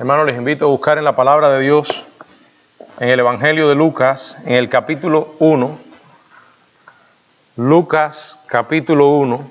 Hermanos, les invito a buscar en la palabra de Dios, en el Evangelio de Lucas, en el capítulo 1. Lucas, capítulo 1.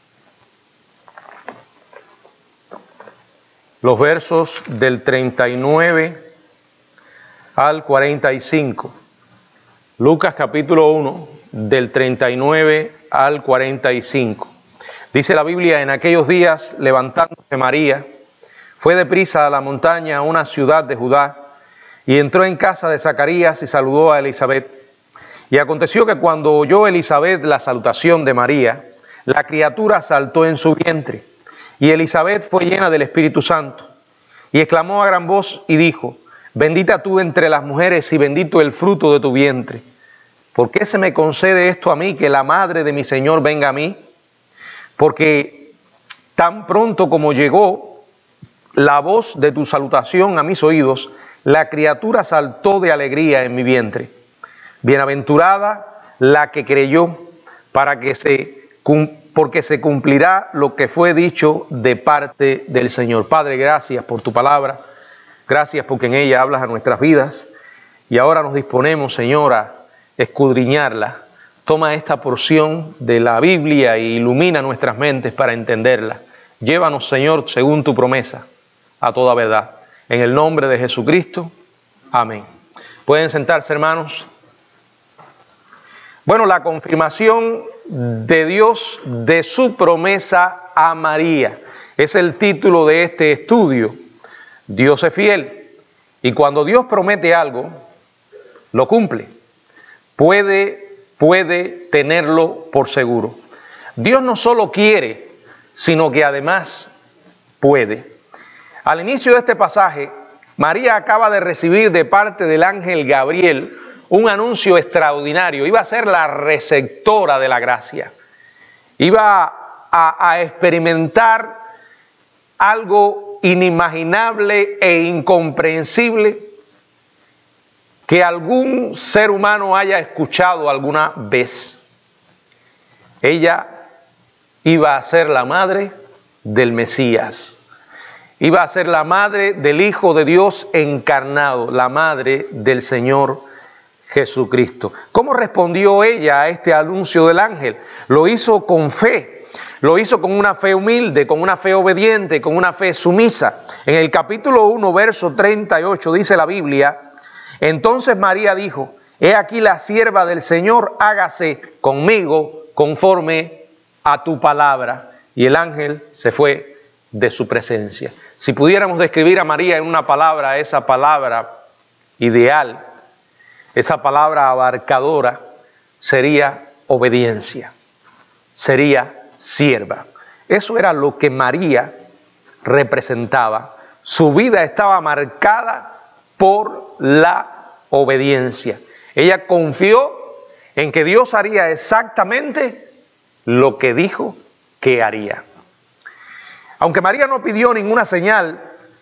Los versos del 39 al 45. Lucas, capítulo 1, del 39 al 45. Dice la Biblia: en aquellos días, levantándose María, fue deprisa a la montaña, a una ciudad de Judá, y entró en casa de Zacarías y saludó a Elisabet. Y aconteció que cuando oyó Elisabet la salutación de María, la criatura saltó en su vientre, y Elisabet fue llena del Espíritu Santo, y exclamó a gran voz y dijo: bendita tú entre las mujeres y bendito el fruto de tu vientre. ¿Por qué se me concede esto a mí, que la madre de mi Señor venga a mí? Porque tan pronto como llegó la voz de tu salutación a mis oídos, la criatura saltó de alegría en mi vientre. Bienaventurada la que creyó, porque se cumplirá lo que fue dicho de parte del Señor. Padre, gracias por tu palabra, gracias porque en ella hablas a nuestras vidas, y ahora nos disponemos, Señor, a escudriñarla. Toma esta porción de la Biblia e ilumina nuestras mentes para entenderla. Llévanos, Señor, según tu promesa, a toda verdad. En el nombre de Jesucristo, amén. Pueden sentarse, hermanos. Bueno, la confirmación de Dios de su promesa a María es el título de este estudio. Dios es fiel, y cuando Dios promete algo, lo cumple. Puede tenerlo por seguro. Dios no solo quiere, sino que además puede. Al inicio de este pasaje, María acaba de recibir de parte del ángel Gabriel un anuncio extraordinario. Iba a ser la receptora de la gracia. Iba a experimentar algo inimaginable e incomprensible que algún ser humano haya escuchado alguna vez. Ella iba a ser la madre del Mesías. Iba a ser la madre del Hijo de Dios encarnado, la madre del Señor Jesucristo. ¿Cómo respondió ella a este anuncio del ángel? Lo hizo con fe, lo hizo con una fe humilde, con una fe obediente, con una fe sumisa. En el capítulo 1, verso 38 dice la Biblia: entonces María dijo: he aquí la sierva del Señor, hágase conmigo conforme a tu palabra. Y el ángel se fue de su presencia. Si pudiéramos describir a María en una palabra, esa palabra ideal, esa palabra abarcadora, sería obediencia, sería sierva. Eso era lo que María representaba. Su vida estaba marcada por la obediencia. Ella confió en que Dios haría exactamente lo que dijo que haría. Aunque María no pidió ninguna señal,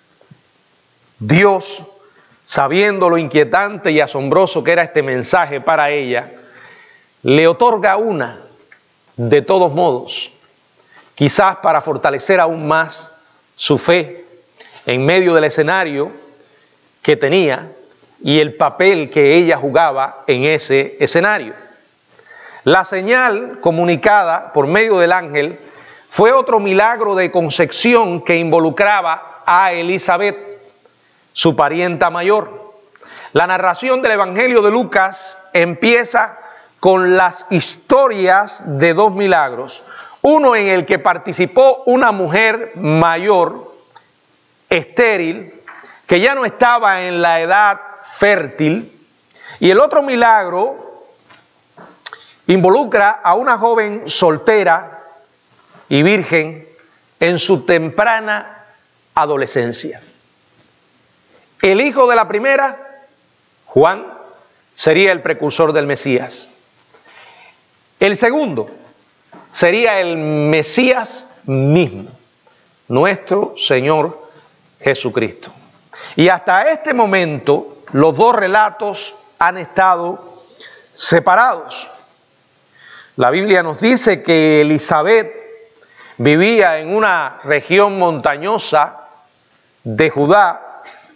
Dios, sabiendo lo inquietante y asombroso que era este mensaje para ella, le otorga una de todos modos, quizás para fortalecer aún más su fe en medio del escenario que tenía y el papel que ella jugaba en ese escenario. La señal comunicada por medio del ángel fue otro milagro de concepción que involucraba a Elisabet, su parienta mayor. La narración del Evangelio de Lucas empieza con las historias de dos milagros. Uno en el que participó una mujer mayor, estéril, que ya no estaba en la edad fértil, y el otro milagro involucra a una joven soltera y virgen en su temprana adolescencia. El hijo de la primera, Juan, sería el precursor del Mesías. El segundo sería el Mesías mismo, nuestro Señor Jesucristo. Y hasta este momento los dos relatos han estado separados. La Biblia nos dice que Elisabet vivía en una región montañosa de Judá,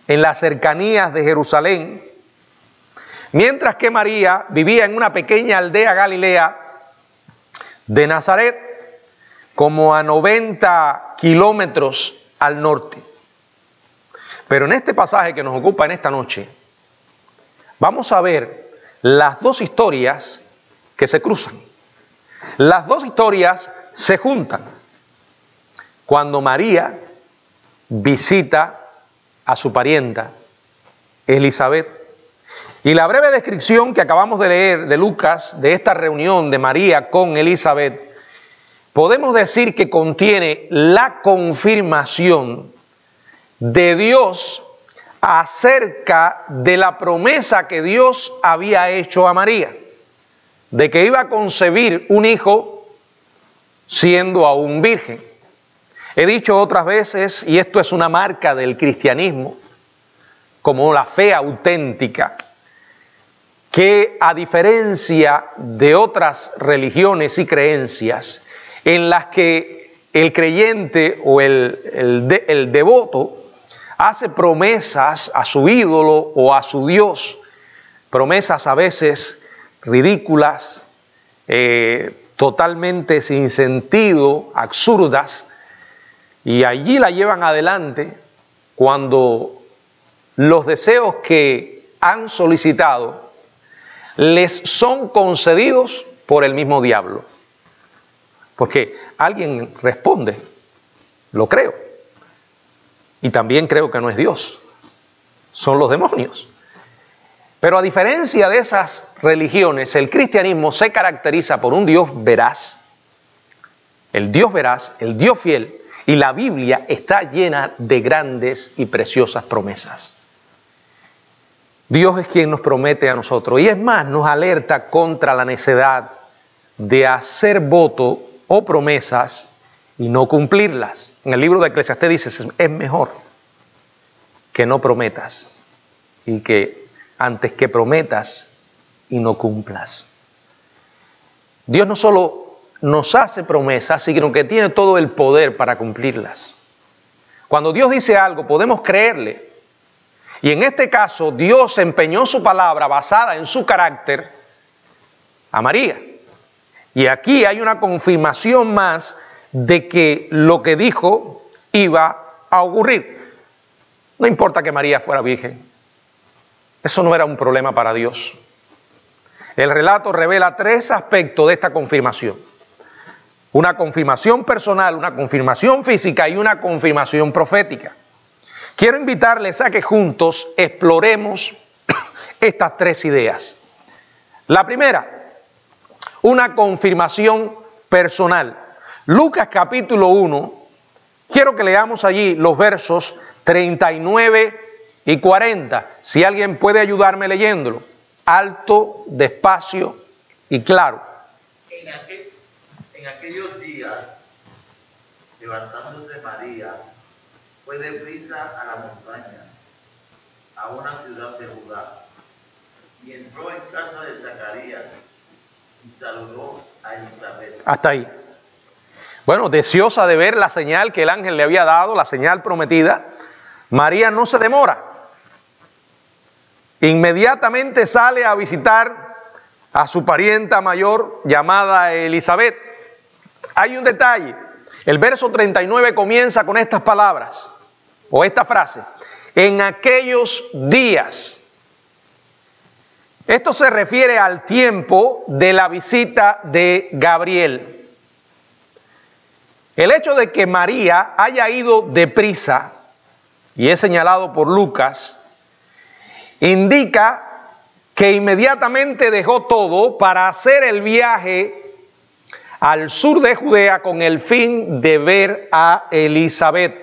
en las cercanías de Jerusalén, mientras que María vivía en una pequeña aldea galilea de Nazaret, como a 90 kilómetros al norte. Pero en este pasaje que nos ocupa en esta noche, vamos a ver las dos historias que se cruzan. Las dos historias se juntan cuando María visita a su parienta Elizabeth. Y la breve descripción que acabamos de leer de Lucas, de esta reunión de María con Elizabeth, podemos decir que contiene la confirmación de Dios acerca de la promesa que Dios había hecho a María, de que iba a concebir un hijo siendo aún virgen. He dicho otras veces, y esto es una marca del cristianismo, como la fe auténtica, que a diferencia de otras religiones y creencias en las que el creyente o el devoto hace promesas a su ídolo o a su Dios, promesas a veces ridículas, totalmente sin sentido, absurdas, y allí la llevan adelante cuando los deseos que han solicitado les son concedidos por el mismo diablo. Porque alguien responde, lo creo. Y también creo que no es Dios, son los demonios. Pero a diferencia de esas religiones, el cristianismo se caracteriza por un Dios veraz, el Dios fiel, y la Biblia está llena de grandes y preciosas promesas. Dios es quien nos promete a nosotros, y es más, nos alerta contra la necedad de hacer voto o promesas y no cumplirlas. En el libro de Eclesiastés dice, es mejor que no prometas y que antes que prometas y no cumplas. Dios no solo nos hace promesas, sino que tiene todo el poder para cumplirlas. Cuando Dios dice algo, podemos creerle. Y en este caso, Dios empeñó su palabra basada en su carácter a María. Y aquí hay una confirmación más de que lo que dijo iba a ocurrir. No importa que María fuera virgen. Eso no era un problema para Dios. El relato revela tres aspectos de esta confirmación. Una confirmación personal, una confirmación física y una confirmación profética. Quiero invitarles a que juntos exploremos estas tres ideas. La primera, una confirmación personal. Lucas capítulo 1, quiero que leamos allí los versos 39 y 40. Si alguien puede ayudarme leyéndolo, alto, despacio y claro. En aquellos días, levantándose María, fue deprisa a la montaña, a una ciudad de Judá, y entró en casa de Zacarías y saludó a Elizabeth. Hasta ahí. Bueno, deseosa de ver la señal que el ángel le había dado, la señal prometida, María no se demora. Inmediatamente sale a visitar a su parienta mayor llamada Elizabeth. Hay un detalle. El verso 39 comienza con estas palabras, o esta frase, en aquellos días. Esto se refiere al tiempo de la visita de Gabriel. El hecho de que María haya ido deprisa, y es señalado por Lucas, indica que inmediatamente dejó todo para hacer el viaje al sur de Judea con el fin de ver a Elizabeth,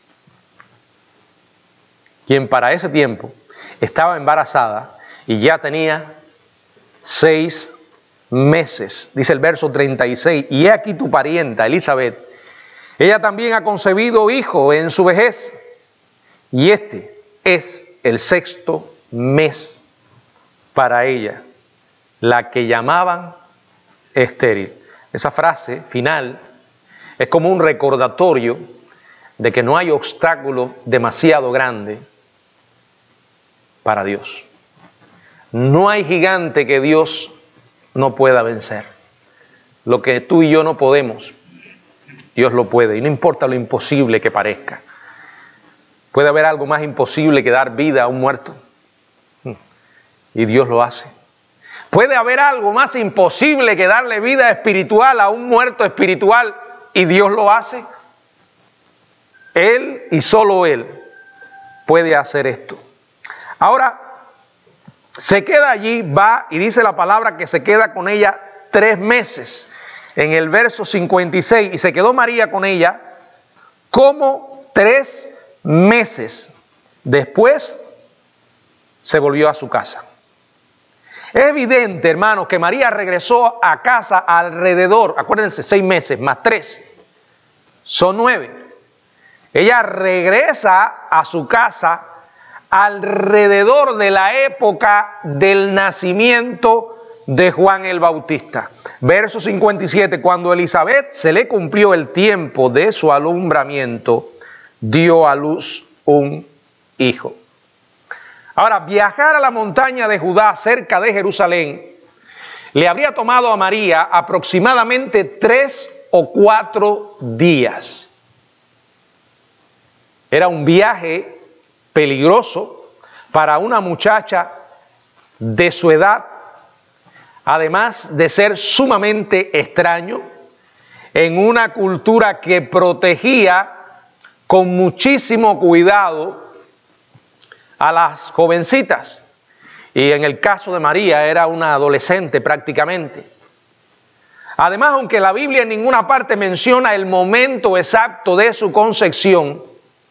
quien para ese tiempo estaba embarazada y ya tenía 6 meses. Dice el verso 36, y he aquí tu parienta Elizabeth, ella también ha concebido hijo en su vejez, y este es el 6º mes para ella, la que llamaban estéril. Esa frase final es como un recordatorio de que no hay obstáculo demasiado grande para Dios. No hay gigante que Dios no pueda vencer. Lo que tú y yo no podemos, Dios lo puede, y no importa lo imposible que parezca. ¿Puede haber algo más imposible que dar vida a un muerto? Y Dios lo hace. ¿Puede haber algo más imposible que darle vida espiritual a un muerto espiritual? Y Dios lo hace. Él y solo Él puede hacer esto. Ahora, se queda allí, va y dice la palabra que se queda con ella 3 meses. En el verso 56, y se quedó María con ella como 3 meses. Después se volvió a su casa. Es evidente, hermanos, que María regresó a casa alrededor, acuérdense, 6 meses más 3, son 9. Ella regresa a su casa alrededor de la época del nacimiento de Juan el Bautista. Verso 57, cuando Elizabeth se le cumplió el tiempo de su alumbramiento, dio a luz un hijo. Ahora, viajar a la montaña de Judá, cerca de Jerusalén, le habría tomado a María aproximadamente 3 o 4 días. Era un viaje peligroso para una muchacha de su edad, además de ser sumamente extraño, en una cultura que protegía con muchísimo cuidado a las jovencitas. Y en el caso de María era una adolescente prácticamente. Además, aunque la Biblia en ninguna parte menciona el momento exacto de su concepción,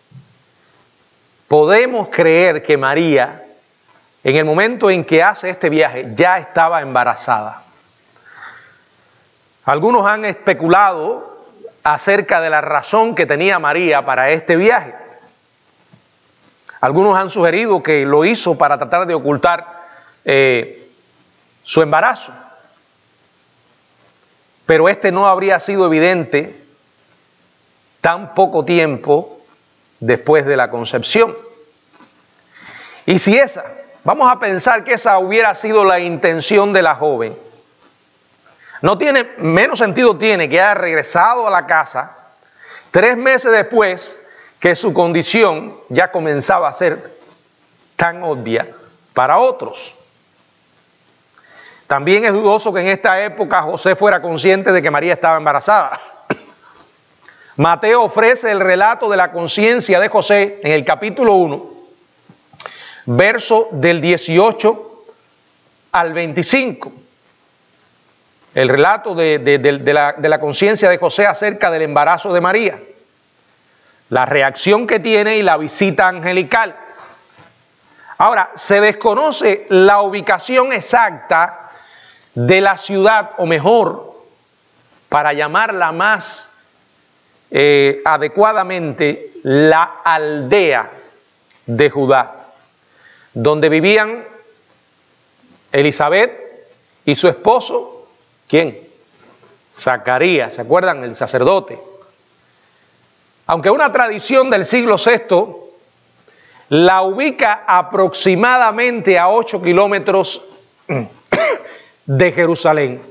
podemos creer que María, en el momento en que hace este viaje, ya estaba embarazada. Algunos han especulado acerca de la razón que tenía María para este viaje. Algunos han sugerido que lo hizo para tratar de ocultar su embarazo. Pero este no habría sido evidente tan poco tiempo después de la concepción. Y si vamos a pensar que esa hubiera sido la intención de la joven, menos sentido tiene que haya regresado a la casa 3 meses después que su condición ya comenzaba a ser tan obvia para otros. También es dudoso que en esta época José fuera consciente de que María estaba embarazada. Mateo ofrece el relato de la conciencia de José en el capítulo 1, verso del 18 al 25. El relato de la conciencia de José acerca del embarazo de María, la reacción que tiene y la visita angelical. Ahora, se desconoce la ubicación exacta de la ciudad, o mejor, para llamarla más adecuadamente, la aldea de Judá, donde vivían Elizabeth y su esposo, ¿quién? Zacarías, ¿se acuerdan? El sacerdote. Aunque una tradición del siglo VI la ubica aproximadamente a 8 kilómetros de Jerusalén.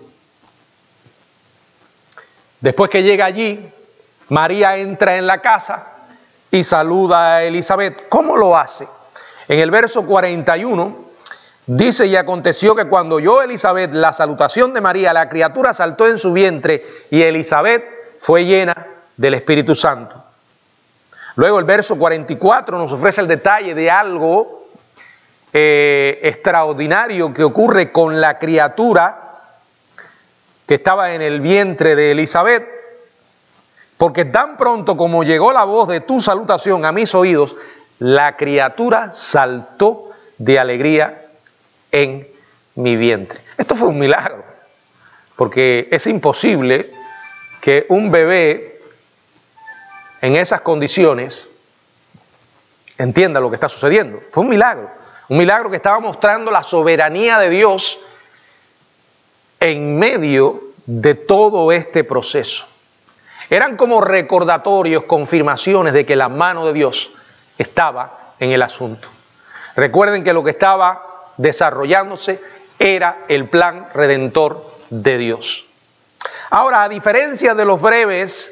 Después que llega allí, María entra en la casa y saluda a Elizabeth. ¿Cómo lo hace? En el verso 41 dice: y aconteció que cuando oyó Elizabeth la salutación de María, la criatura saltó en su vientre y Elizabeth fue llena del Espíritu Santo. Luego el verso 44 nos ofrece el detalle de algo extraordinario que ocurre con la criatura que estaba en el vientre de Elizabeth. Porque tan pronto como llegó la voz de tu salutación a mis oídos, la criatura saltó de alegría en mi vientre. Esto fue un milagro, porque es imposible que un bebé en esas condiciones entienda lo que está sucediendo. Fue un milagro que estaba mostrando la soberanía de Dios en medio de todo este proceso. Eran como recordatorios, confirmaciones de que la mano de Dios estaba en el asunto. Recuerden que lo que estaba desarrollándose era el plan redentor de Dios. Ahora, a diferencia de los breves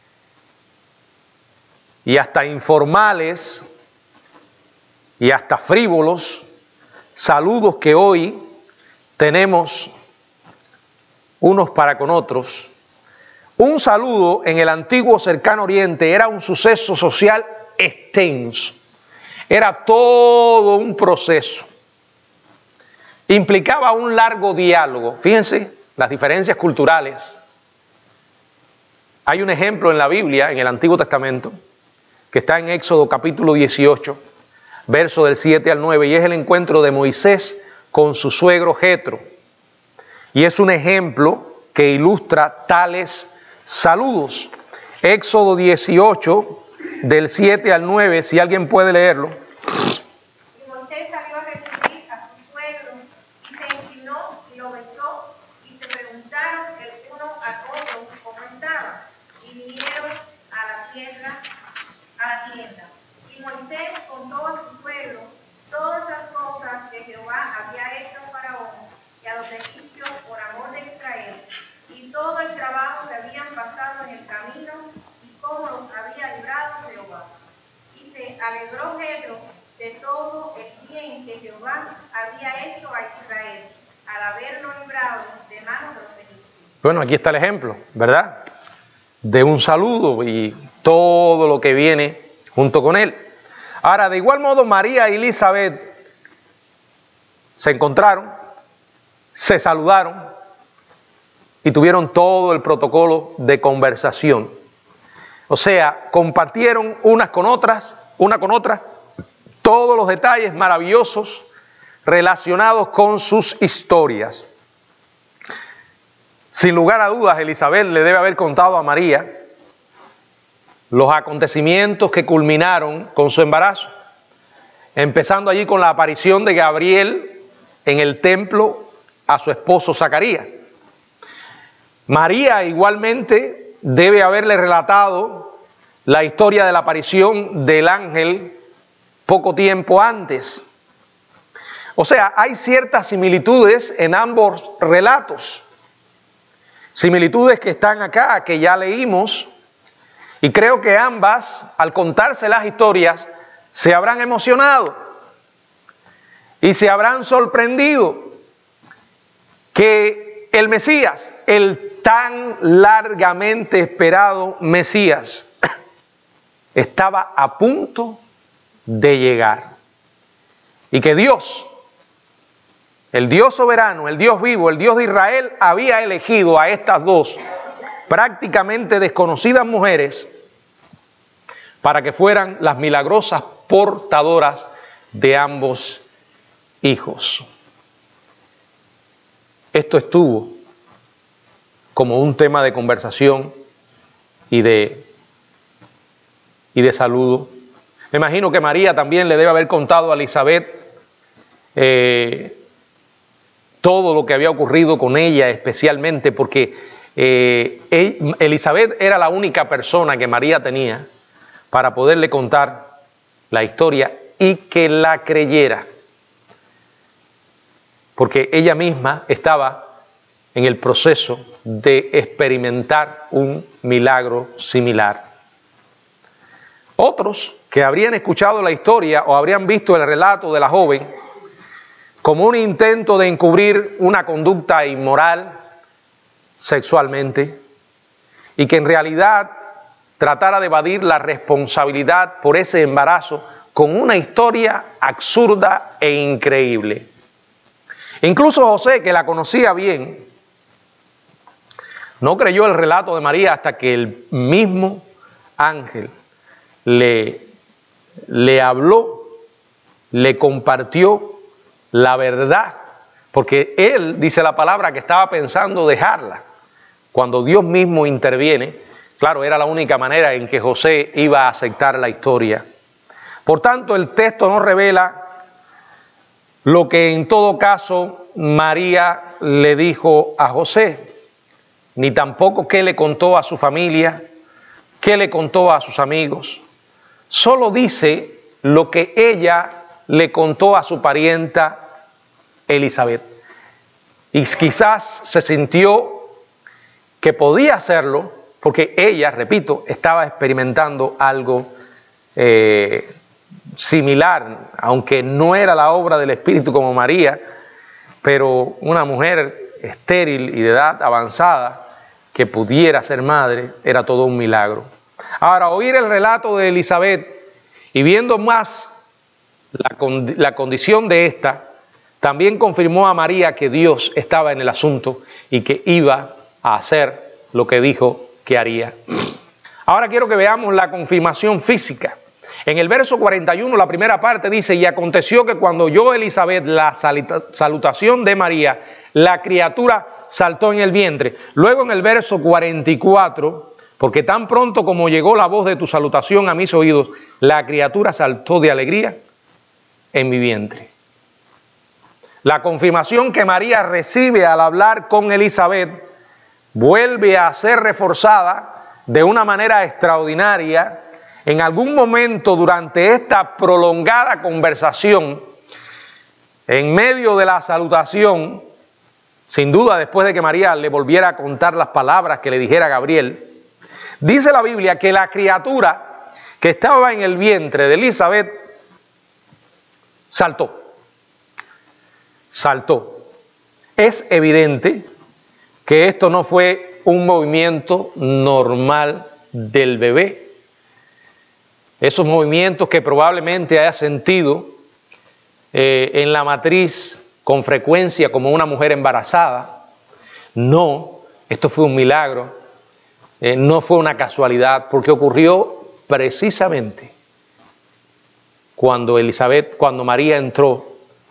y hasta informales y hasta frívolos saludos que hoy tenemos unos para con otros, un saludo en el antiguo cercano oriente era un suceso social extenso, era todo un proceso, implicaba un largo diálogo. Fíjense las diferencias culturales. Hay un ejemplo en la Biblia, en el Antiguo Testamento, que está en Éxodo capítulo 18, verso del 7 al 9, y es el encuentro de Moisés con su suegro Jetro. Y es un ejemplo que ilustra tales saludos. Éxodo 18, del 7 al 9, si alguien puede leerlo. Y Moisés salió a recibir a su suegro, y se inclinó y lo besó, y se preguntaron el uno al otro cómo estaba, y vinieron a la tienda. Y Moisés contó a su suegro todas las cosas que Jehová había hecho a Faraón y a los egipcios por amor de Israel, y todo el trabajo que habían pasado en el camino, y cómo los había librado Jehová. Y se alegró Jetro de todo el bien que Jehová había hecho a Israel, al haberlo librado de manos de los egipcios. Bueno, aquí está el ejemplo, ¿verdad? De un saludo y todo lo que viene junto con él. Ahora, de igual modo, María y Elizabeth se encontraron, se saludaron y tuvieron todo el protocolo de conversación. O sea, compartieron una con otra, todos los detalles maravillosos relacionados con sus historias. Sin lugar a dudas, Elizabeth le debe haber contado a María los acontecimientos que culminaron con su embarazo, empezando allí con la aparición de Gabriel en el templo a su esposo Zacarías. María igualmente debe haberle relatado la historia de la aparición del ángel poco tiempo antes. O sea, hay ciertas similitudes en ambos relatos, similitudes que están acá, que ya leímos, y creo que ambas, al contarse las historias, se habrán emocionado y se habrán sorprendido que el Mesías, el tan largamente esperado Mesías, estaba a punto de llegar. Y que Dios, el Dios soberano, el Dios vivo, el Dios de Israel, había elegido a estas dos prácticamente desconocidas mujeres para que fueran las milagrosas portadoras de ambos hijos. Esto estuvo como un tema de conversación y de saludo. Me imagino que María también le debe haber contado a Elizabeth todo lo que había ocurrido con ella, especialmente porque Elizabeth era la única persona que María tenía para poderle contar la historia y que la creyera, porque ella misma estaba en el proceso de experimentar un milagro similar. Otros que habrían escuchado la historia o habrían visto el relato de la joven como un intento de encubrir una conducta inmoral sexualmente y que en realidad tratara de evadir la responsabilidad por ese embarazo con una historia absurda e increíble. Incluso José, que la conocía bien, no creyó el relato de María hasta que el mismo ángel le habló, le compartió la verdad, porque él, dice la palabra, que estaba pensando dejarla. Cuando Dios mismo interviene, claro, era la única manera en que José iba a aceptar la historia. Por tanto, el texto no revela lo que en todo caso María le dijo a José, ni tampoco qué le contó a su familia, qué le contó a sus amigos. Solo dice lo que ella le contó a su parienta Elizabeth. Y quizás se sintió que podía hacerlo porque ella, repito, estaba experimentando algo similar, aunque no era la obra del Espíritu como María, pero una mujer estéril y de edad avanzada que pudiera ser madre era todo un milagro. Ahora, oír el relato de Elizabeth y viendo más la condición de esta, también confirmó a María que Dios estaba en el asunto y que iba a hacer lo que dijo que haría. Ahora quiero que veamos la confirmación física. En el verso 41, la primera parte dice: y aconteció que cuando oyó Elizabeth la salutación de María, la criatura saltó en el vientre. Luego en el verso 44, porque tan pronto como llegó la voz de tu salutación a mis oídos, la criatura saltó de alegría en mi vientre. La confirmación que María recibe al hablar con Elizabeth vuelve a ser reforzada de una manera extraordinaria en algún momento durante esta prolongada conversación, en medio de la salutación, sin duda después de que María le volviera a contar las palabras que le dijera Gabriel. Dice la Biblia que la criatura que estaba en el vientre de Elizabeth saltó. Es evidente que esto no fue un movimiento normal del bebé. Esos movimientos que probablemente haya sentido en la matriz con frecuencia como una mujer embarazada. No, esto fue un milagro, no fue una casualidad, porque ocurrió precisamente cuando María entró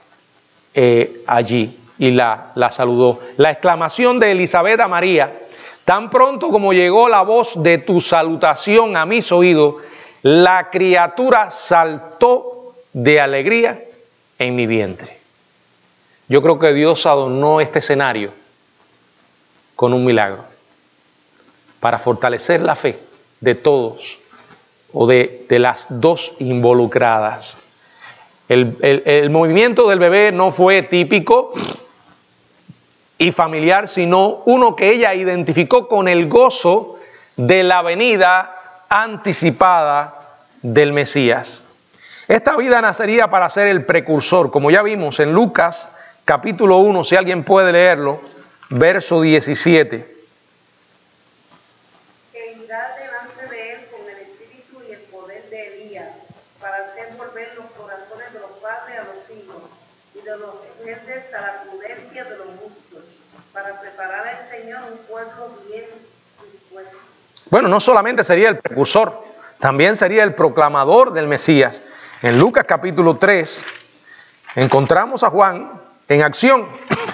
allí y la saludó. La exclamación de Elizabeth a María, tan pronto como llegó la voz de tu salutación a mis oídos, la criatura saltó de alegría en mi vientre. Yo creo que Dios adornó este escenario con un milagro para fortalecer la fe de todos o de las dos involucradas. El movimiento del bebé no fue típico y familiar, sino uno que ella identificó con el gozo de la venida anticipada del Mesías. Esta vida nacería para ser el precursor, como ya vimos en Lucas capítulo 1, si alguien puede leerlo, verso 17. Que irá delante de él con el espíritu y el poder de Elías, para hacer volver los corazones de los padres a los hijos, y de los gentes a la prudencia de los justos, para preparar al Señor un pueblo bien dispuesto. Bueno, no solamente sería el precursor, también sería el proclamador del Mesías. En Lucas capítulo 3 encontramos a Juan en acción.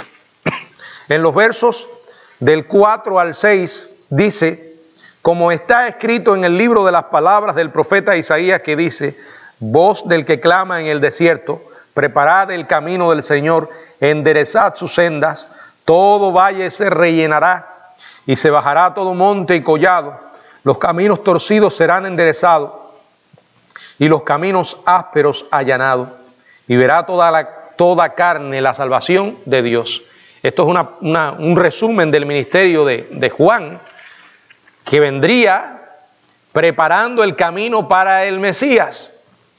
En los versos del 4 al 6 dice: como está escrito en el libro de las palabras del profeta Isaías, que dice: voz del que clama en el desierto, preparad el camino del Señor, enderezad sus sendas, todo valle se rellenará y se bajará todo monte y collado, los caminos torcidos serán enderezados y los caminos ásperos allanados, y verá toda carne la salvación de Dios. Esto es un resumen del ministerio de Juan, que vendría preparando el camino para el Mesías.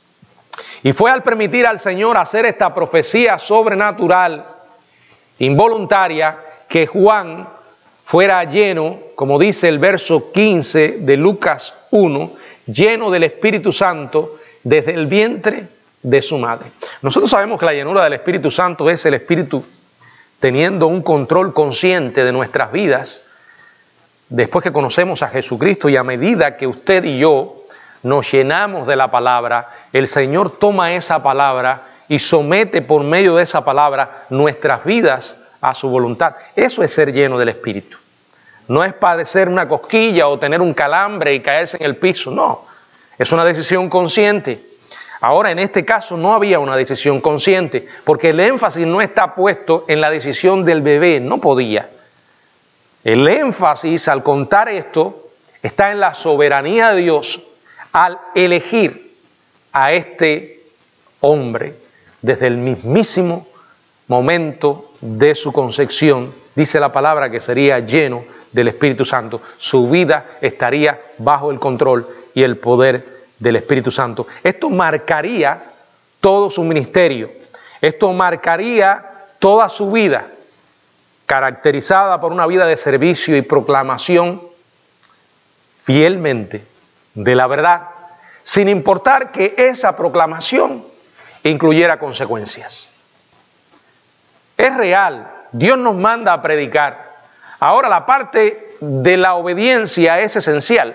Y fue al permitir al Señor hacer esta profecía sobrenatural, involuntaria, que Juan fuera lleno, como dice el verso 15 de Lucas 1, lleno del Espíritu Santo desde el vientre de su madre. Nosotros sabemos que la llenura del Espíritu Santo es el Espíritu teniendo un control consciente de nuestras vidas después que conocemos a Jesucristo, y a medida que usted y yo nos llenamos de la palabra, el Señor toma esa palabra y somete por medio de esa palabra nuestras vidas a su voluntad. Eso es ser lleno del Espíritu. No es padecer una cosquilla o tener un calambre y caerse en el piso, no. Es una decisión consciente. Ahora, en este caso no había una decisión consciente, porque el énfasis no está puesto en la decisión del bebé, no podía. El énfasis al contar esto está en la soberanía de Dios al elegir a este hombre desde el mismísimo momento de su concepción, dice la palabra que sería lleno del Espíritu Santo. Su vida estaría bajo el control y el poder del Espíritu Santo. Esto marcaría todo su ministerio. Esto marcaría toda su vida, caracterizada por una vida de servicio y proclamación fielmente de la verdad, sin importar que esa proclamación incluyera consecuencias. Es real, Dios nos manda a predicar. Ahora, la parte de la obediencia es esencial.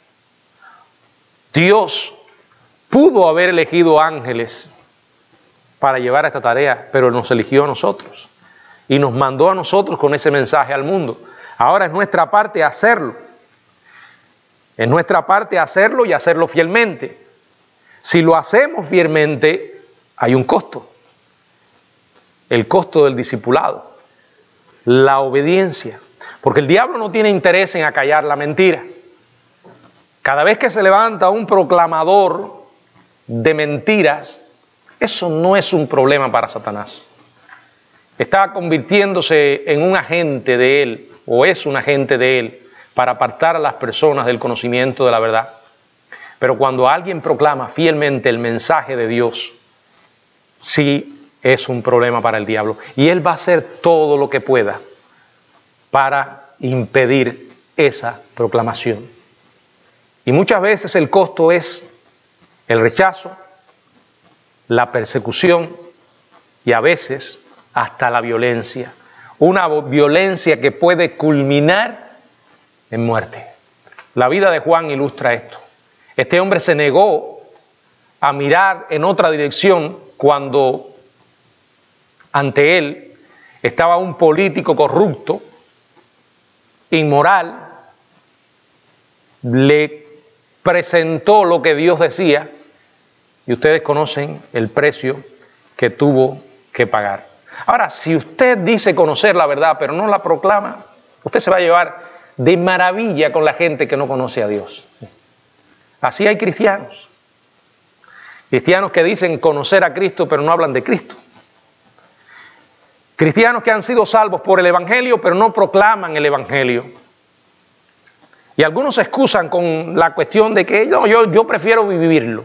Dios pudo haber elegido ángeles para llevar esta tarea, pero nos eligió a nosotros y nos mandó a nosotros con ese mensaje al mundo. Ahora es nuestra parte hacerlo. Es nuestra parte hacerlo y hacerlo fielmente. Si lo hacemos fielmente, hay un costo. El costo del discipulado, la obediencia. Porque el diablo no tiene interés en acallar la mentira. Cada vez que se levanta un proclamador de mentiras, eso no es un problema para Satanás. Está convirtiéndose en un agente de él, o es un agente de él, para apartar a las personas del conocimiento de la verdad. Pero cuando alguien proclama fielmente el mensaje de Dios, sí es un problema para el diablo. Y él va a hacer todo lo que pueda para impedir esa proclamación. Y muchas veces el costo es el rechazo, la persecución y a veces hasta la violencia. Una violencia que puede culminar en muerte. La vida de Juan ilustra esto. Este hombre se negó a mirar en otra dirección cuando ante él estaba un político corrupto, inmoral, le presentó lo que Dios decía y ustedes conocen el precio que tuvo que pagar. Ahora, si usted dice conocer la verdad pero no la proclama, usted se va a llevar de maravilla con la gente que no conoce a Dios. Así hay cristianos. Cristianos que dicen conocer a Cristo pero no hablan de Cristo. Cristianos que han sido salvos por el Evangelio pero no proclaman el Evangelio. Y algunos se excusan con la cuestión de que no, yo prefiero vivirlo.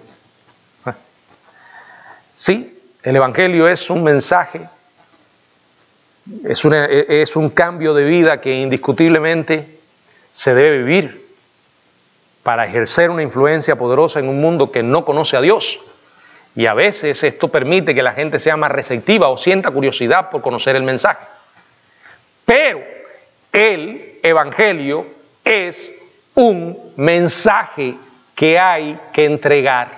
Sí, el Evangelio es un mensaje, es un cambio de vida que indiscutiblemente se debe vivir para ejercer una influencia poderosa en un mundo que no conoce a Dios. Y a veces esto permite que la gente sea más receptiva o sienta curiosidad por conocer el mensaje. Pero el Evangelio es un mensaje que hay que entregar.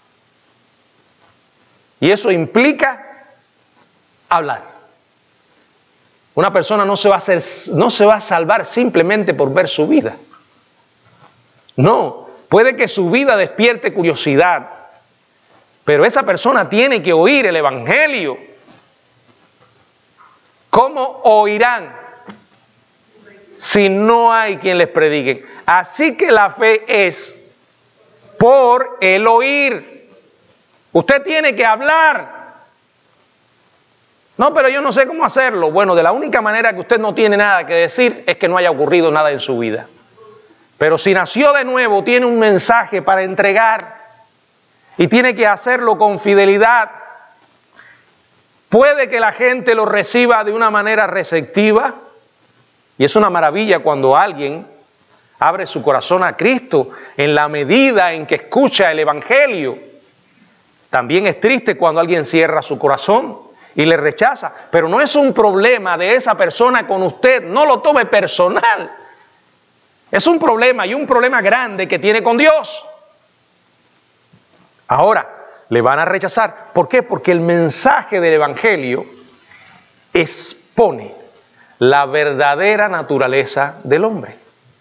Y eso implica hablar. Una persona no se va a salvar simplemente por ver su vida. No, puede que su vida despierte curiosidad, pero esa persona tiene que oír el Evangelio. ¿Cómo oirán si no hay quien les predique? Así que la fe es por el oír. Usted tiene que hablar. No, pero yo no sé cómo hacerlo. Bueno, de la única manera que usted no tiene nada que decir es que no haya ocurrido nada en su vida. Pero si nació de nuevo, tiene un mensaje para entregar y tiene que hacerlo con fidelidad. Puede que la gente lo reciba de una manera receptiva y es una maravilla cuando alguien abre su corazón a Cristo en la medida en que escucha el Evangelio. También es triste cuando alguien cierra su corazón y le rechaza, pero no es un problema de esa persona con usted, no lo tome personal. Es un problema y un problema grande que tiene con Dios. Ahora, le van a rechazar. ¿Por qué? Porque el mensaje del Evangelio expone la verdadera naturaleza del hombre.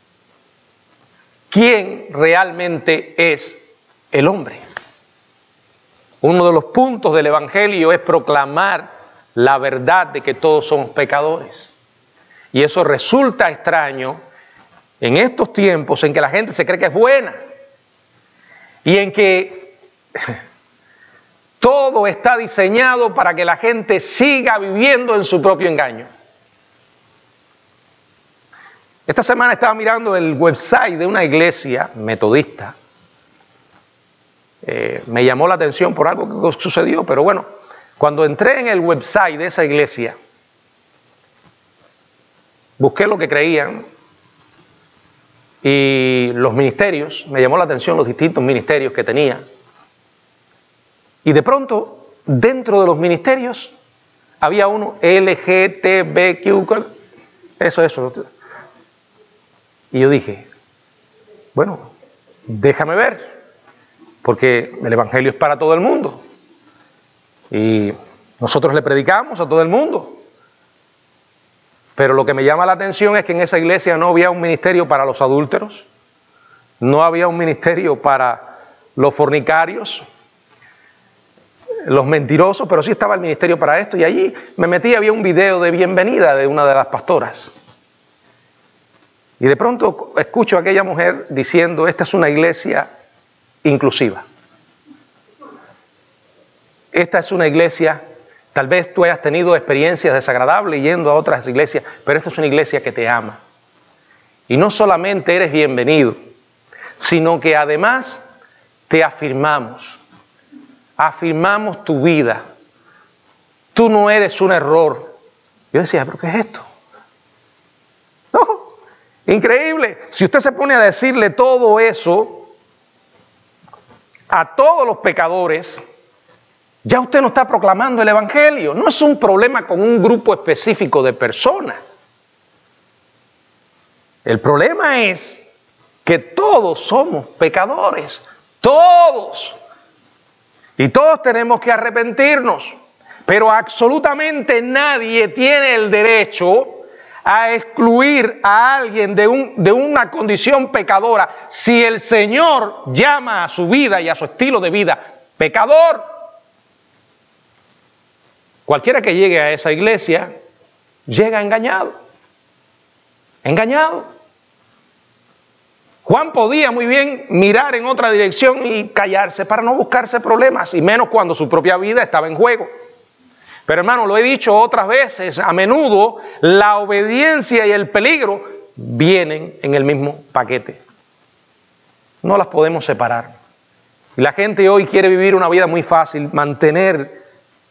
¿Quién realmente es el hombre? Uno de los puntos del Evangelio es proclamar la verdad de que todos somos pecadores. Y eso resulta extraño en estos tiempos en que la gente se cree que es buena y en que Todo está diseñado para que la gente siga viviendo en su propio engaño. Esta semana estaba mirando el website de una iglesia metodista. Me llamó la atención por algo que sucedió, pero bueno, cuando entré en el website de esa iglesia, busqué lo que creían y los ministerios, me llamó la atención los distintos ministerios que tenía. Y de pronto, dentro de los ministerios, había uno LGTBQ, eso. Y yo dije, bueno, déjame ver, porque el evangelio es para todo el mundo. Y nosotros le predicamos a todo el mundo. Pero lo que me llama la atención es que en esa iglesia no había un ministerio para los adúlteros, no había un ministerio para los fornicarios, los mentirosos, pero sí estaba el ministerio para esto. Y allí me metí, había un video de bienvenida de una de las pastoras. Y de pronto escucho a aquella mujer diciendo, esta es una iglesia inclusiva. Esta es una iglesia, tal vez tú hayas tenido experiencias desagradables yendo a otras iglesias, pero esta es una iglesia que te ama. Y no solamente eres bienvenido, sino que además te afirmamos tu vida. Tú no eres un error. Yo decía, ¿pero qué es esto? No, increíble. Si usted se pone a decirle todo eso a todos los pecadores, ya usted no está proclamando el evangelio. No es un problema con un grupo específico de personas. El problema es que todos somos pecadores. Todos. Y todos tenemos que arrepentirnos. Pero absolutamente nadie tiene el derecho a excluir a alguien de una condición pecadora si el Señor llama a su vida y a su estilo de vida pecador. Cualquiera que llegue a esa iglesia llega engañado. Engañado. Juan podía muy bien mirar en otra dirección y callarse para no buscarse problemas, y menos cuando su propia vida estaba en juego. Pero hermano, lo he dicho otras veces, a menudo la obediencia y el peligro vienen en el mismo paquete. No las podemos separar. Y la gente hoy quiere vivir una vida muy fácil, mantener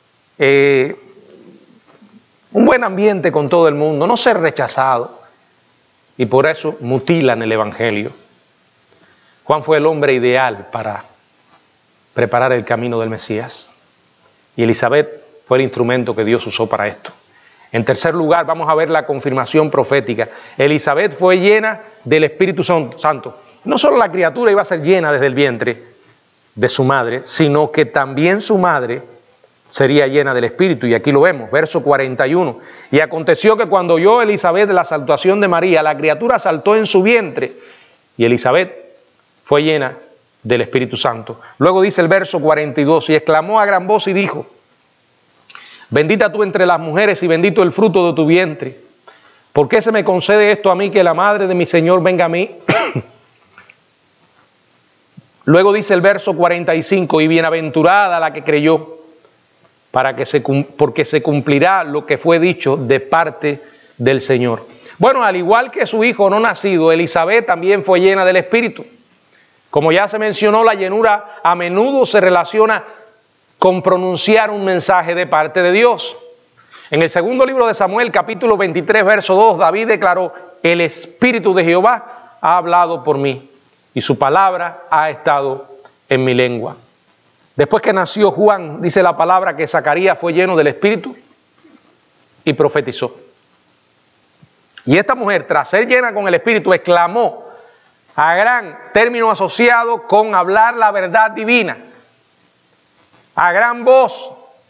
un buen ambiente con todo el mundo, no ser rechazado. Y por eso mutilan el evangelio. Juan fue el hombre ideal para preparar el camino del Mesías. Y Elizabeth fue el instrumento que Dios usó para esto. En tercer lugar, vamos a ver la confirmación profética. Elizabeth fue llena del Espíritu Santo. No solo la criatura iba a ser llena desde el vientre de su madre, sino que también su madre sería llena del Espíritu. Y aquí lo vemos, verso 41. Y aconteció que cuando oyó Elizabeth la salutación de María, la criatura saltó en su vientre, y Elizabeth fue llena del Espíritu Santo. Luego dice el verso 42, y exclamó a gran voz y dijo, bendita tú entre las mujeres y bendito el fruto de tu vientre. ¿Por qué se me concede esto a mí, que la madre de mi Señor venga a mí? Luego dice el verso 45, y bienaventurada la que creyó, porque se cumplirá lo que fue dicho de parte del Señor. Bueno, al igual que su hijo no nacido, Elizabeth también fue llena del Espíritu. Como ya se mencionó, la llenura a menudo se relaciona con pronunciar un mensaje de parte de Dios. En el segundo libro de Samuel, capítulo 23, verso 2, David declaró, el Espíritu de Jehová ha hablado por mí, y su palabra ha estado en mi lengua. Después que nació Juan, dice la palabra que Zacarías fue lleno del Espíritu y profetizó. Y esta mujer, tras ser llena con el Espíritu, exclamó a gran término asociado con hablar la verdad divina, a gran voz.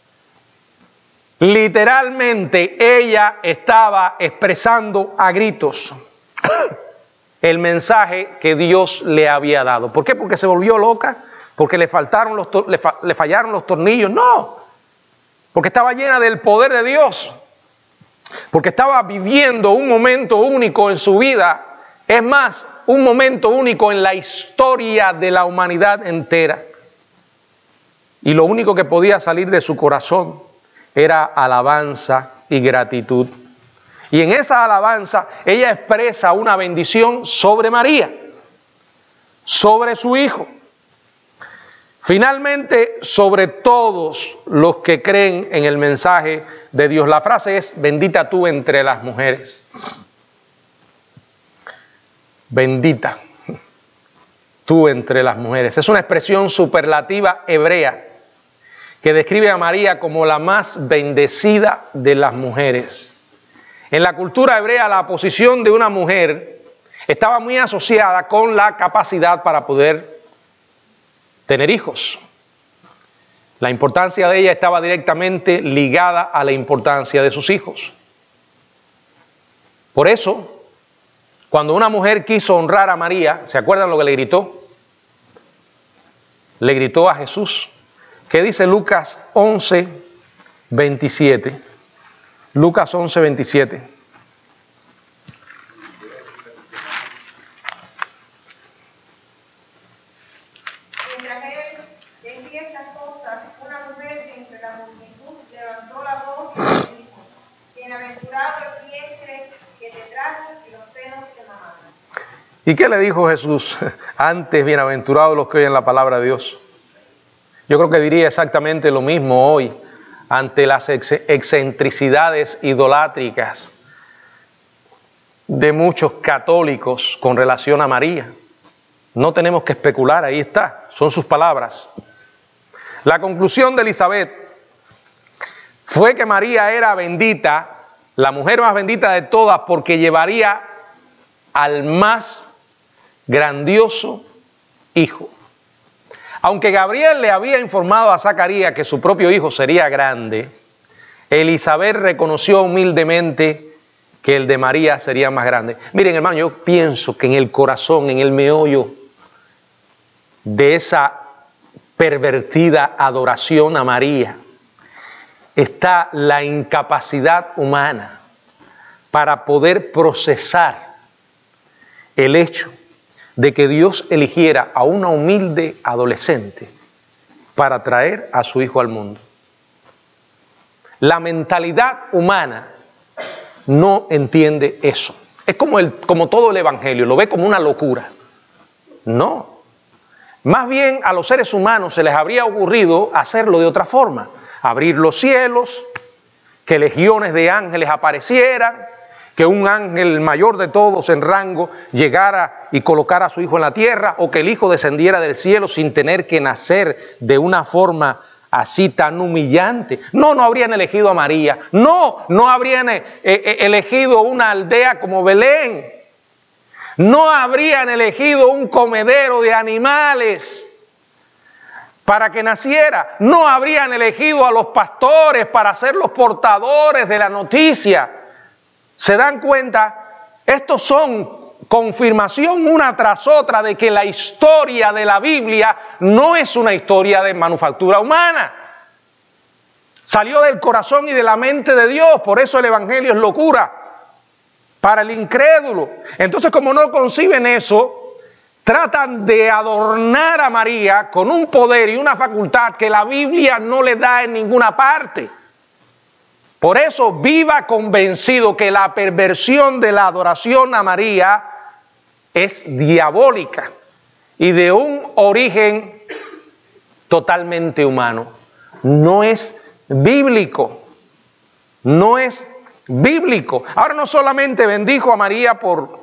Literalmente ella estaba expresando a gritos el mensaje que Dios le había dado. ¿Por qué? Porque se volvió loca, porque le fallaron los tornillos. No, porque estaba llena del poder de Dios, porque estaba viviendo un momento único en su vida. Es más, un momento único en la historia de la humanidad entera. y lo único que podía salir de su corazón era alabanza y gratitud. Y en esa alabanza ella expresa una bendición sobre María, sobre su hijo. Finalmente, sobre todos los que creen en el mensaje de Dios. La frase es: bendita tú entre las mujeres. Bendita tú entre las mujeres. Es una expresión superlativa hebrea que describe a María como la más bendecida de las mujeres. En la cultura hebrea, la posición de una mujer estaba muy asociada con la capacidad para poder tener hijos. La importancia de ella estaba directamente ligada a la importancia de sus hijos. Por eso, cuando una mujer quiso honrar a María, ¿se acuerdan lo que le gritó? Le gritó a Jesús. ¿Qué dice Lucas 11, 27? Lucas 11, 27. Mientras él decía estas cosas, una mujer de entre la multitud levantó la voz y dijo: bienaventurado el vientre que te trajo y los senos que mamaron. ¿Y qué le dijo Jesús? Antes, bienaventurados los que oyen la palabra de Dios. Yo creo que diría exactamente lo mismo hoy ante las excentricidades idolátricas de muchos católicos con relación a María. No tenemos que especular, ahí está, son sus palabras. La conclusión de Elizabeth fue que María era bendita, la mujer más bendita de todas, porque llevaría al más grandioso hijo. Aunque Gabriel le había informado a Zacarías que su propio hijo sería grande, Elizabeth reconoció humildemente que el de María sería más grande. Miren, hermano, yo pienso que en el corazón, en el meollo de esa pervertida adoración a María, está la incapacidad humana para poder procesar el hecho de que Dios eligiera a una humilde adolescente para traer a su hijo al mundo. La mentalidad humana no entiende eso. Es como todo el evangelio, lo ve como una locura. No. Más bien a los seres humanos se les habría ocurrido hacerlo de otra forma. Abrir los cielos, que legiones de ángeles aparecieran, que un ángel mayor de todos en rango llegara y colocara a su hijo en la tierra, o que el hijo descendiera del cielo sin tener que nacer de una forma así tan humillante. No habrían elegido a María. No habrían elegido una aldea como Belén. No habrían elegido un comedero de animales para que naciera. No habrían elegido a los pastores para ser los portadores de la noticia. ¿Se dan cuenta? Estos son confirmación una tras otra de que la historia de la Biblia no es una historia de manufactura humana. Salió del corazón y de la mente de Dios, por eso el Evangelio es locura para el incrédulo. Entonces, como no conciben eso, tratan de adornar a María con un poder y una facultad que la Biblia no le da en ninguna parte. Por eso viva convencido que la perversión de la adoración a María es diabólica y de un origen totalmente humano. No es bíblico. No es bíblico. Ahora, no solamente bendijo a María por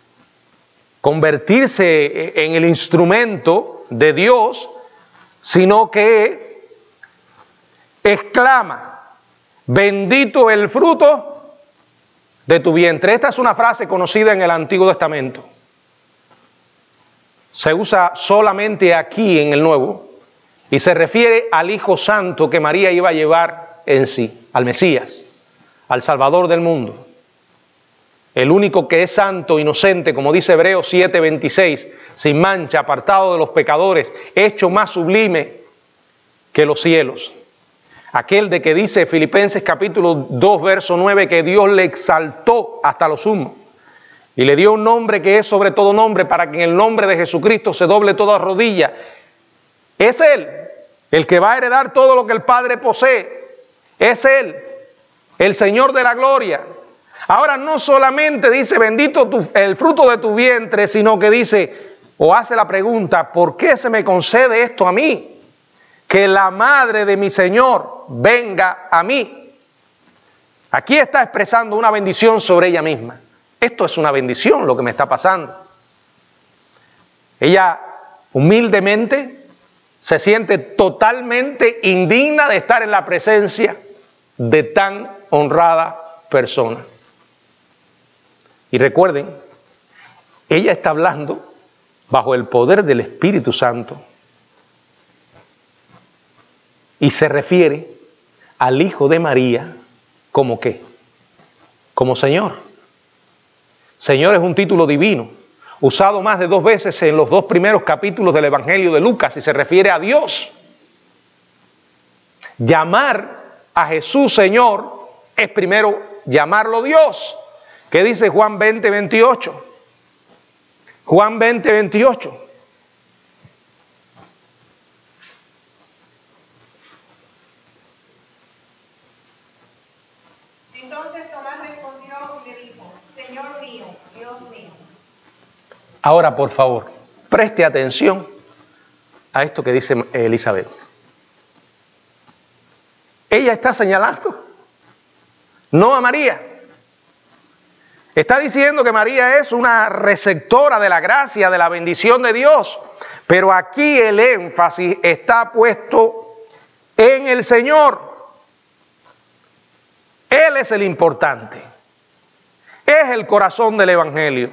convertirse en el instrumento de Dios, sino que exclama: bendito el fruto de tu vientre. Esta es una frase conocida en el Antiguo Testamento. Se usa solamente aquí en el Nuevo y se refiere al Hijo Santo que María iba a llevar en sí, al Mesías, al Salvador del mundo. El único que es santo, inocente, como dice Hebreos 7:26, sin mancha, apartado de los pecadores, hecho más sublime que los cielos. Aquel de que dice Filipenses capítulo 2, verso 9, que Dios le exaltó hasta lo sumo y le dio un nombre que es sobre todo nombre, para que en el nombre de Jesucristo se doble toda rodilla. Es Él El que va a heredar todo lo que el Padre posee es Él, el Señor de la gloria. Ahora no solamente dice bendito el fruto de tu vientre, sino que dice o hace la pregunta, ¿por qué se me concede esto a mí? Que la madre de mi Señor venga a mí. Aquí está expresando una bendición sobre ella misma. Esto es una bendición lo que me está pasando. Ella humildemente se siente totalmente indigna de estar en la presencia de tan honrada persona. Y recuerden, ella está hablando bajo el poder del Espíritu Santo y se refiere al Hijo de María como ¿qué? Como Señor. Señor es un título divino, usado más de 2 veces en los 2 primeros capítulos del Evangelio de Lucas y se refiere a Dios. Llamar a Jesús Señor es primero llamarlo Dios. ¿Qué dice Juan 20, 28? Juan 20, 28. Entonces Tomás respondió y le dijo, Señor mío, Dios mío. Ahora, por favor, preste atención a esto que dice Elizabeth. Ella está señalando, no a María. Está diciendo que María es una receptora de la gracia, de la bendición de Dios. Pero aquí el énfasis está puesto en el Señor. Él es el importante. Es el corazón del Evangelio.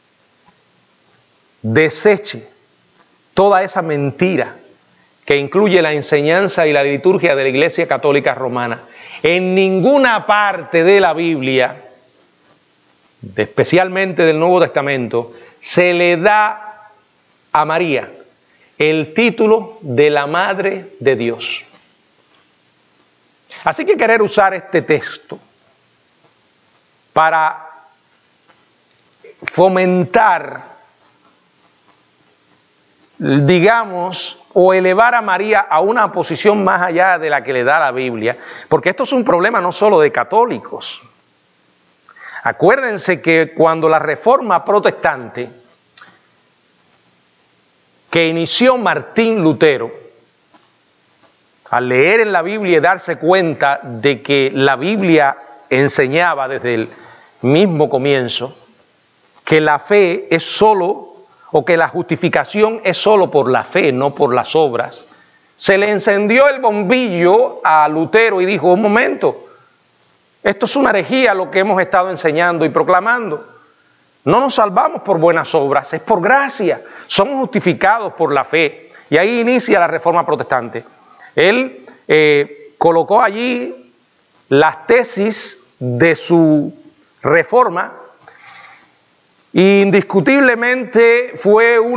Deseche toda esa mentira que incluye la enseñanza y la liturgia de la Iglesia Católica Romana. En ninguna parte de la Biblia, especialmente del Nuevo Testamento, se le da a María el título de la Madre de Dios. Así que querer usar este texto para fomentar, digamos, o elevar a María a una posición más allá de la que le da la Biblia, porque esto es un problema no solo de católicos. Acuérdense que cuando la Reforma Protestante que inició Martín Lutero, al leer en la Biblia y darse cuenta de que la Biblia enseñaba desde el mismo comienzo que la fe es solo, o que la justificación es solo por la fe, no por las obras, se le encendió el bombillo a Lutero y dijo, un momento, esto es una herejía lo que hemos estado enseñando y proclamando. No nos salvamos por buenas obras, es por gracia. Somos justificados por la fe. Y ahí inicia la Reforma Protestante. Él colocó allí las tesis de su reforma. Indiscutiblemente fue un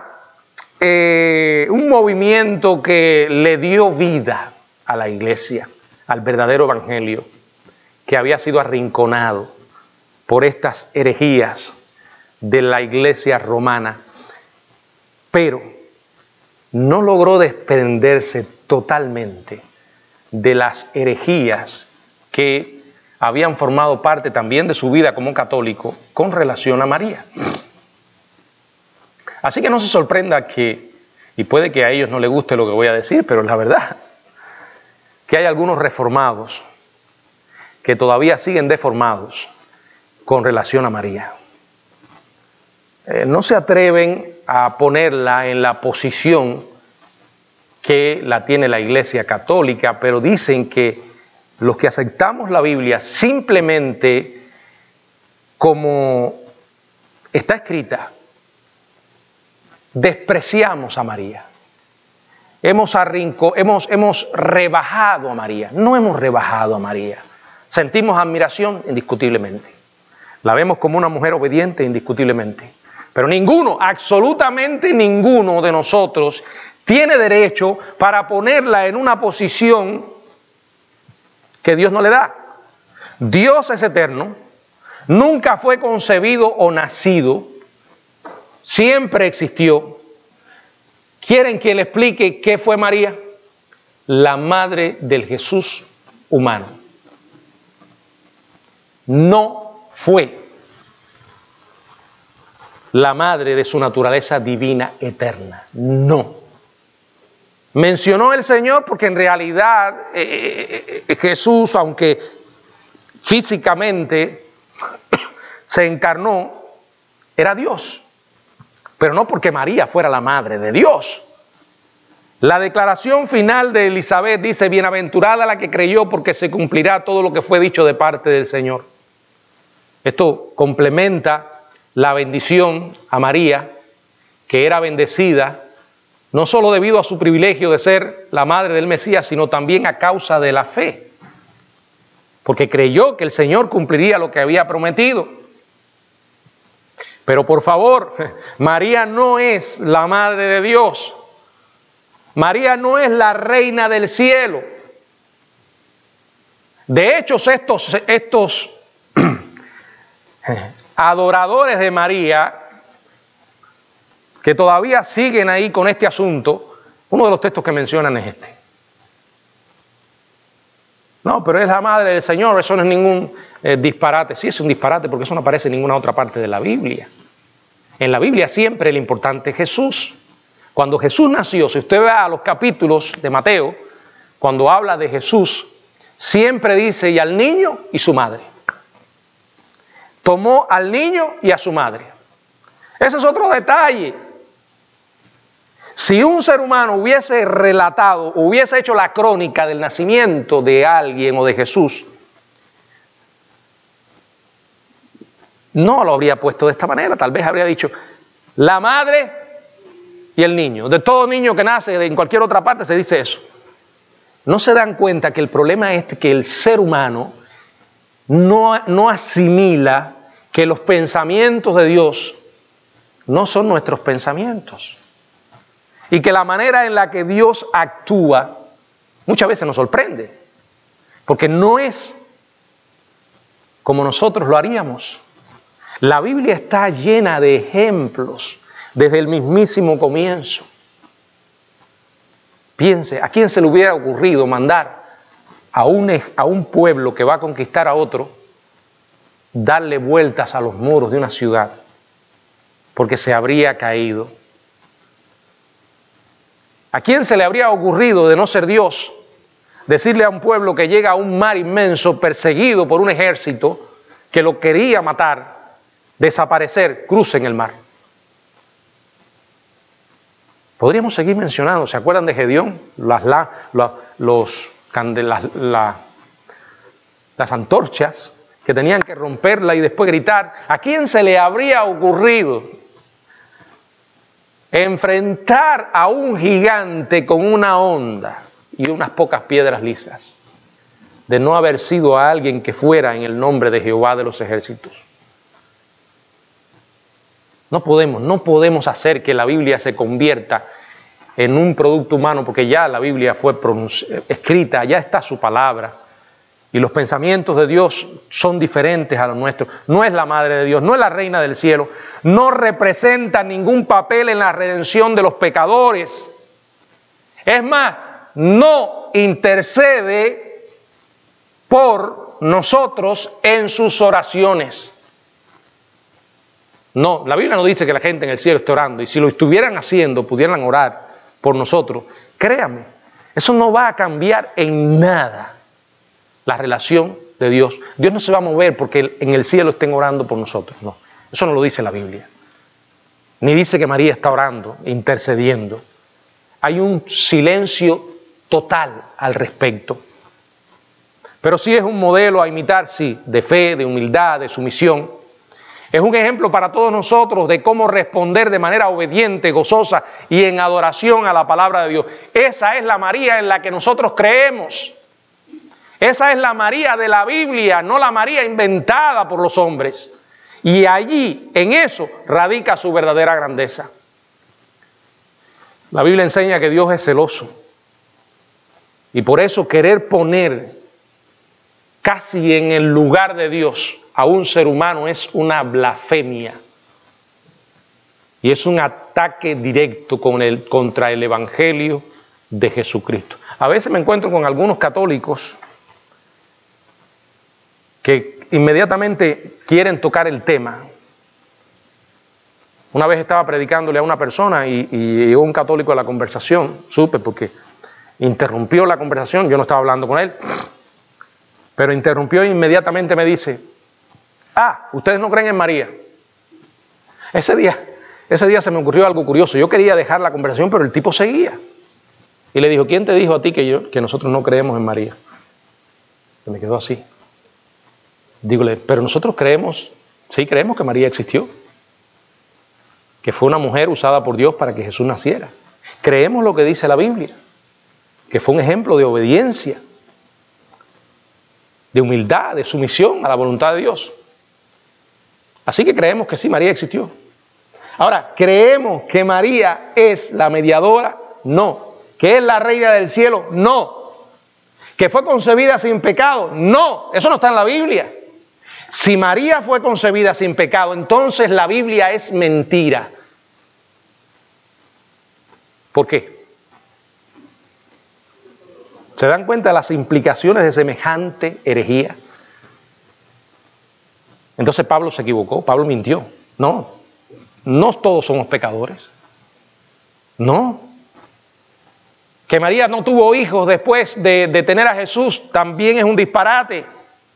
movimiento que le dio vida a la iglesia, al verdadero evangelio, que había sido arrinconado por estas herejías de la iglesia romana, pero no logró desprenderse totalmente de las herejías que habían formado parte también de su vida como católico con relación a María. Así que no se sorprenda que, y puede que a ellos no les guste lo que voy a decir, pero es la verdad, que hay algunos reformados que todavía siguen deformados con relación a María. No se atreven a ponerla en la posición que la tiene la Iglesia Católica, pero dicen que los que aceptamos la Biblia simplemente como está escrita, despreciamos a María. Hemos rebajado a María. No hemos rebajado a María. Sentimos admiración indiscutiblemente. La vemos como una mujer obediente indiscutiblemente. Pero ninguno, absolutamente ninguno de nosotros tiene derecho para ponerla en una posición que Dios no le da. Dios es eterno, nunca fue concebido o nacido, siempre existió. ¿Quieren que le explique qué fue María? la madre del Jesús humano. No fue la madre de su naturaleza divina eterna. No. Mencionó el Señor porque en realidad Jesús, aunque físicamente se encarnó, era Dios. Pero no porque María fuera la madre de Dios. La declaración final de Elizabeth dice: bienaventurada la que creyó, porque se cumplirá todo lo que fue dicho de parte del Señor. Esto complementa la bendición a María, que era bendecida no solo debido a su privilegio de ser la madre del Mesías, sino también a causa de la fe, porque creyó que el Señor cumpliría lo que había prometido. Pero por favor, María no es la madre de Dios. María no es la reina del cielo. De hecho, estos adoradores de María, que todavía siguen ahí con este asunto, uno de los textos que mencionan es este. No, pero es la madre del Señor, eso no es ningún disparate. Sí, es un disparate porque eso no aparece en ninguna otra parte de la Biblia. En la Biblia siempre el importante es Jesús. Cuando Jesús nació, si usted va a los capítulos de Mateo, cuando habla de Jesús, siempre dice: y al niño y su madre. Tomó al niño y a su madre. Ese es otro detalle. Si un ser humano hubiese relatado, hubiese hecho la crónica del nacimiento de alguien o de Jesús, no lo habría puesto de esta manera. Tal vez habría dicho: la madre y el niño. De todo niño que nace en cualquier otra parte se dice eso. No se dan cuenta que el problema es que el ser humano no asimila que los pensamientos de Dios no son nuestros pensamientos. Y que la manera en la que Dios actúa muchas veces nos sorprende. Porque no es como nosotros lo haríamos. La Biblia está llena de ejemplos desde el mismísimo comienzo. Piense, ¿a quién se le hubiera ocurrido mandar a un pueblo que va a conquistar a otro, darle vueltas a los muros de una ciudad? Porque se habría caído. ¿A quién se le habría ocurrido, de no ser Dios, decirle a un pueblo que llega a un mar inmenso, perseguido por un ejército que lo quería matar, desaparecer, crucen el mar? Podríamos seguir mencionando. ¿Se acuerdan de Gedeón? Las antorchas que tenían que romperla y después gritar. ¿A quién se le habría ocurrido enfrentar a un gigante con una honda y unas pocas piedras lisas, de no haber sido a alguien que fuera en el nombre de Jehová de los ejércitos? No podemos hacer que la Biblia se convierta en un producto humano, porque ya la Biblia fue escrita, ya está su palabra. Y los pensamientos de Dios son diferentes a los nuestros. No es la madre de Dios, no es la reina del cielo, no representa ningún papel en la redención de los pecadores. Es más, no intercede por nosotros en sus oraciones. No, la Biblia no dice que la gente en el cielo esté orando, y si lo estuvieran haciendo, pudieran orar por nosotros. Créame, eso no va a cambiar en nada la relación de Dios. Dios no se va a mover porque en el cielo estén orando por nosotros. No, eso no lo dice la Biblia. Ni dice que María está orando, intercediendo. Hay un silencio total al respecto. Pero sí es un modelo a imitar, sí, de fe, de humildad, de sumisión. Es un ejemplo para todos nosotros de cómo responder de manera obediente, gozosa y en adoración a la palabra de Dios. Esa es la María en la que nosotros creemos. Esa es la María de la Biblia, no la María inventada por los hombres. Y allí, en eso, radica su verdadera grandeza. La Biblia enseña que Dios es celoso. Y por eso querer poner casi en el lugar de Dios a un ser humano es una blasfemia. Y es un ataque directo contra el Evangelio de Jesucristo. A veces me encuentro con algunos católicos que inmediatamente quieren tocar el tema. Una vez estaba predicándole a una persona y llegó un católico a la conversación, supe porque interrumpió la conversación, yo no estaba hablando con él, pero interrumpió e inmediatamente me dice, ustedes no creen en María. Ese día se me ocurrió algo curioso, yo quería dejar la conversación, pero el tipo seguía. Y le dijo, ¿quién te dijo a ti que nosotros no creemos en María? Y me quedó así. Dígole, pero nosotros creemos que María existió, que fue una mujer usada por Dios para que Jesús naciera. Creemos lo que dice la Biblia, que fue un ejemplo de obediencia, de humildad, de sumisión a la voluntad de Dios. Así que creemos que sí, María existió. Ahora, ¿creemos que María es la mediadora? No. ¿Que es la reina del cielo? No. ¿Que fue concebida sin pecado? No. Eso no está en la Biblia. Si María fue concebida sin pecado, entonces la Biblia es mentira. ¿Por qué? ¿Se dan cuenta de las implicaciones de semejante herejía? Entonces Pablo se equivocó, Pablo mintió. No todos somos pecadores. No. Que María no tuvo hijos después de tener a Jesús también es un disparate.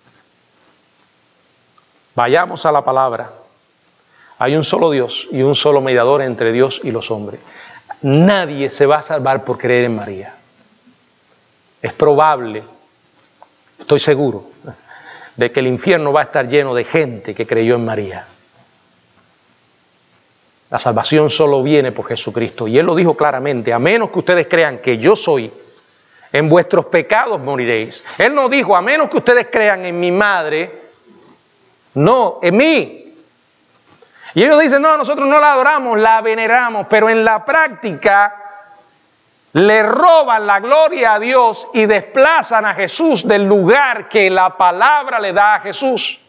Vayamos a la palabra. Hay un solo Dios y un solo mediador entre Dios y los hombres. Nadie se va a salvar por creer en María. Es probable, estoy seguro, de que el infierno va a estar lleno de gente que creyó en María. La salvación solo viene por Jesucristo. Y Él lo dijo claramente, a menos que ustedes crean que yo soy, en vuestros pecados moriréis. Él no dijo, a menos que ustedes crean en mi madre, no, en mí. Y ellos dicen, no, nosotros no la adoramos, la veneramos, pero en la práctica le roban la gloria a Dios y desplazan a Jesús del lugar que la palabra le da a Jesús.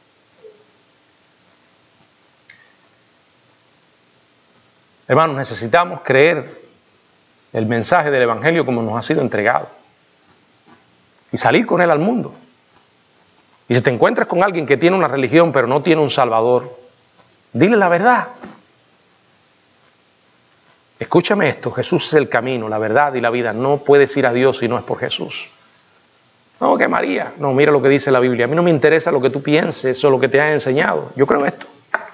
Hermanos, necesitamos creer el mensaje del Evangelio como nos ha sido entregado y salir con él al mundo. Y si te encuentras con alguien que tiene una religión pero no tiene un Salvador, dile la verdad. Escúchame esto, Jesús es el camino, la verdad y la vida. No puedes ir a Dios si no es por Jesús. No, que María. No, mira lo que dice la Biblia. A mí no me interesa lo que tú pienses o lo que te han enseñado. Yo creo esto.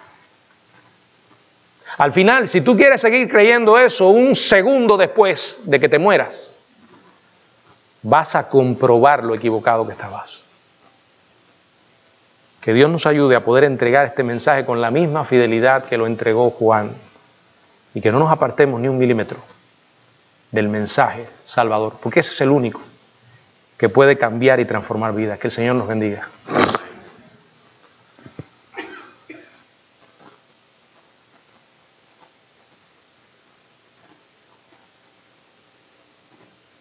Al final, si tú quieres seguir creyendo eso un segundo después de que te mueras, vas a comprobar lo equivocado que estabas. Que Dios nos ayude a poder entregar este mensaje con la misma fidelidad que lo entregó Juan. Y que no nos apartemos ni un milímetro del mensaje salvador, porque ese es el único que puede cambiar y transformar vidas. Que el Señor nos bendiga.